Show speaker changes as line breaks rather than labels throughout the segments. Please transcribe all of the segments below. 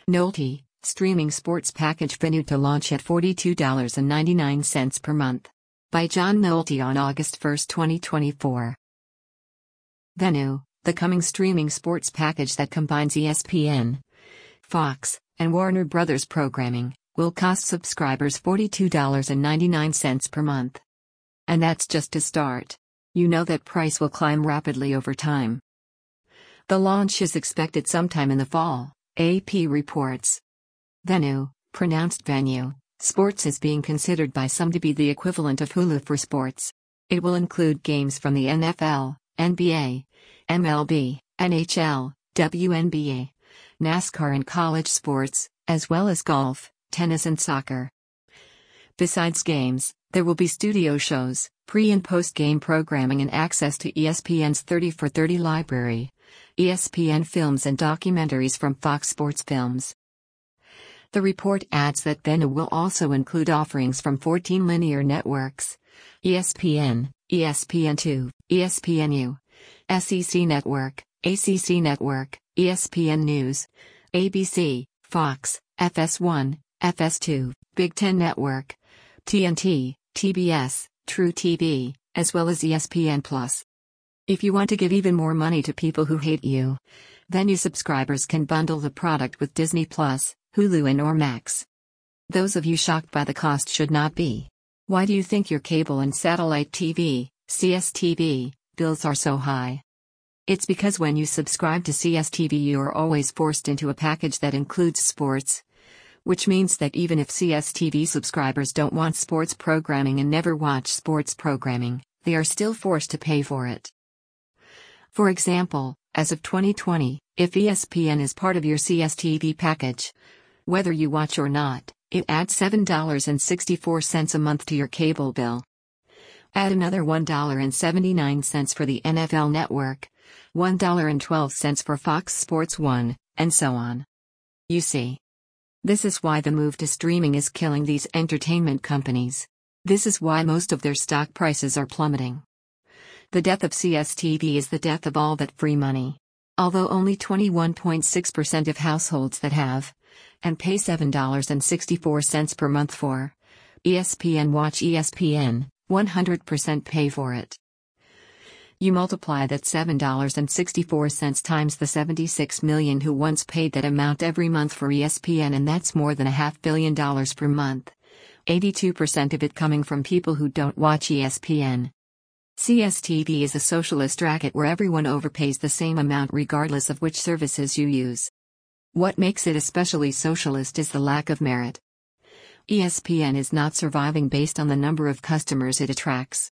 Nolte, streaming sports package Venu to launch at $42.99 per month. By John Nolte on August 1, 2024. Venu, the coming streaming sports package that combines ESPN, Fox, and Warner Bros. Programming, will cost subscribers $42.99 per month. And that's just to start. You know that price will climb rapidly over time. The launch is expected sometime in the fall, AP reports. Venu, pronounced Venue, Sports is being considered by some to be the equivalent of Hulu for sports. It will include games from the NFL, NBA, MLB, NHL, WNBA, NASCAR and college sports, as well as golf, tennis and soccer. Besides games, there will be studio shows, pre- and post-game programming and access to ESPN's 30 for 30 library, ESPN films and documentaries from Fox Sports Films. The report adds that Venu will also include offerings from 14 linear networks: ESPN, ESPN2, ESPNU, SEC Network, ACC Network, ESPN News, ABC, Fox, FS1, FS2, Big Ten Network, TNT, TBS, True TV, as well as ESPN+. If you want to give even more money to people who hate you, Venu subscribers can bundle the product with Disney+, Hulu and or Max. Those of you shocked by the cost should not be. Why do you think your cable and satellite TV, CSTV, bills are so high? It's because when you subscribe to CSTV you are always forced into a package that includes sports. Which means that even if CSTV subscribers don't want sports programming and never watch sports programming, they are still forced to pay for it. For example, as of 2020, if ESPN is part of your CSTV package, whether you watch or not, it adds $7.64 a month to your cable bill. Add another $1.79 for the NFL Network, $1.12 for Fox Sports 1, and so on. You see. This is why the move to streaming is killing these entertainment companies. This is why most of their stock prices are plummeting. The death of CSTV is the death of all that free money. Although only 21.6% of households that have and pay $7.64 per month for ESPN watch ESPN, 100% pay for it. You multiply that $7.64 times the 76 million who once paid that amount every month for ESPN, and that's more than $500 million per month. 82% of it coming from people who don't watch ESPN. CSTV is a socialist racket where everyone overpays the same amount regardless of which services you use. What makes it especially socialist is the lack of merit. ESPN is not surviving based on the number of customers it attracts.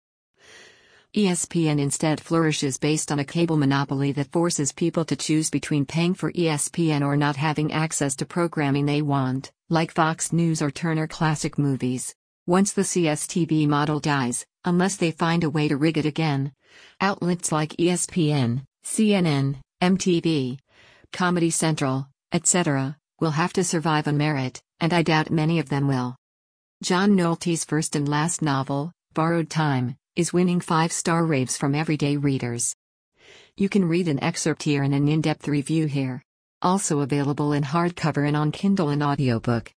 ESPN instead flourishes based on a cable monopoly that forces people to choose between paying for ESPN or not having access to programming they want, like Fox News or Turner Classic Movies. Once the CSTV model dies, unless they find a way to rig it again, outlets like ESPN, CNN, MTV, Comedy Central, etc., will have to survive on merit, and I doubt many of them will. John Nolte's first and last novel, Borrowed Time, is winning 5-star raves from everyday readers. You can read an excerpt here and an in-depth review here. Also available in hardcover and on Kindle and audiobook.